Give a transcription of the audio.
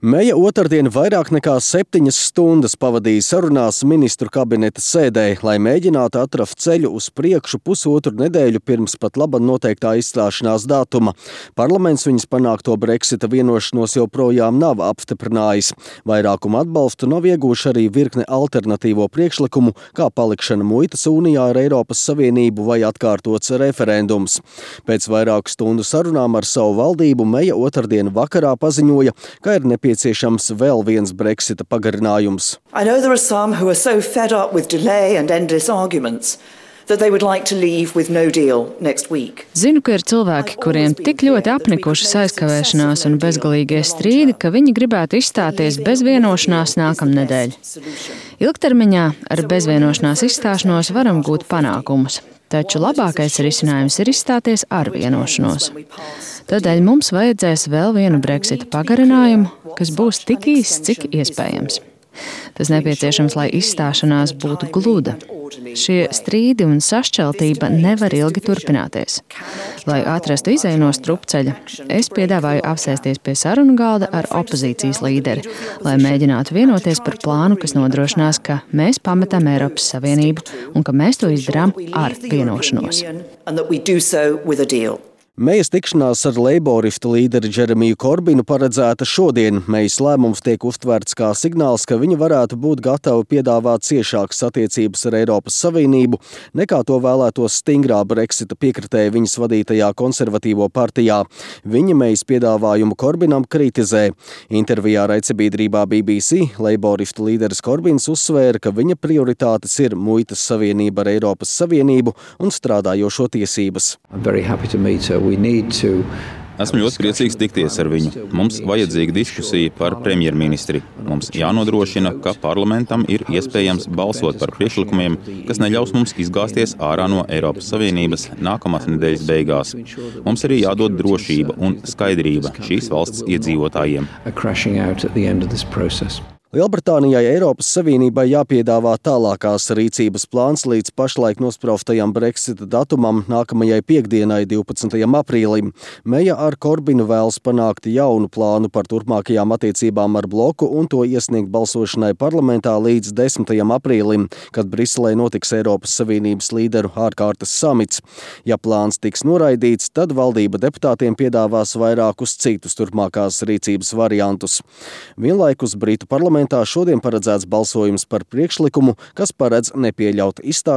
Meja otrdien vairāk nekā 7 stundas pavadīja sarunās ministru kabineta sēdē, lai mēģinātu atrast ceļu uz priekšu pusotru nedēļu pirms pat laba noteiktā izstāšanās datuma. Parlaments viņas panākto Brexita vienošanos joprojām nav apstiprinājis. Vairākumu atbalstu nav ieguvuši arī virkne alternatīvo priekšlikumu, kā palikšana muitas unijā ar Eiropas Savienību vai atkārtots referendums. Pēc vairāku stundu sarunām ar savu valdību Meja otrdien vakarā paziņoja, ka ir nepieciešams vēl viens Brexita pagarinājums. I know there are some who are so fed up with delay and endless arguments that they would like to leave with no deal next week. Zinu, ka ir cilvēki, kuriem tik ļoti apnikušas aizkavēšanās un bezgalīgie strīdi, ka viņi gribētu izstāties bez vienošanās nākamnedēļ. Ilgtermiņā ar bezvienošanās izstāšanos varam gūt panākumus. Taču labākais risinājums ir izstāties ar vienošanos. Tādēļ mums vajadzēs vēl vienu Brexita pagarinājumu, kas būs tik īss, cik iespējams. Tas nepieciešams, lai izstāšanās būtu gluda. Šie strīdi un sašķeltība nevar ilgi turpināties. Lai atrastu izēju no strupceļa, es piedāvāju apsēsties pie sarunu galda ar opozīcijas līderi, lai mēģinātu vienoties par plānu, kas nodrošinās, ka mēs pametam Eiropas Savienību un ka mēs to izdarām ar vienošanos. Mejas tikšanās ar leiboristu līderi Džeremiju Korbinu paredzēta šodien. Mejas lēmums tiek uztverts kā signāls, ka viņa varētu būt gatava piedāvāt ciešākas attiecības ar Eiropas Savienību, nekā to vēlētos stingrā Brexita piekritēja viņas vadītajā konservatīvo partijā. Viņa Mejas piedāvājumu Korbinam kritizē. Intervijā raidsabiedrībā BBC leiboristu līderis Korbins uzsvēra, ka viņa prioritātes ir muitas savienība ar Eiropas Savienību un strādājošo tiesības. Esmu ļoti priecīgs tikties ar viņu. Mums vajadzīga diskusija par premjerministri. Mums jānodrošina, ka parlamentam ir iespējams balsot par priekšlikumiem, kas neļaus mums izgāzties ārā no Eiropas Savienības nākamās nedēļas beigās. Mums arī jādod drošība un skaidrība šīs valsts iedzīvotājiem. Lielbritānijai Eiropas Savienībai jāpiedāvā tālākās rīcības plāns līdz pašlaik nospraustajam Brexita datumam nākamajai piekdienai 12. aprīlim. Meja ar Korbinu vēlas panākt jaunu plānu par turpmākajām attiecībām ar bloku un to iesniegt balsošanai parlamentā līdz 10. aprīlim, kad Briselē notiks Eiropas Savienības līderu ārkārtas samits. Ja plāns tiks noraidīts, tad valdība deputātiem piedāvās vairākus citus turpmākās rīcības variantus. Vienlaikus Britu parlamentā šodien paredzēts balsojums par priekšlikumu, kas paredz nepieļaut izstāšanos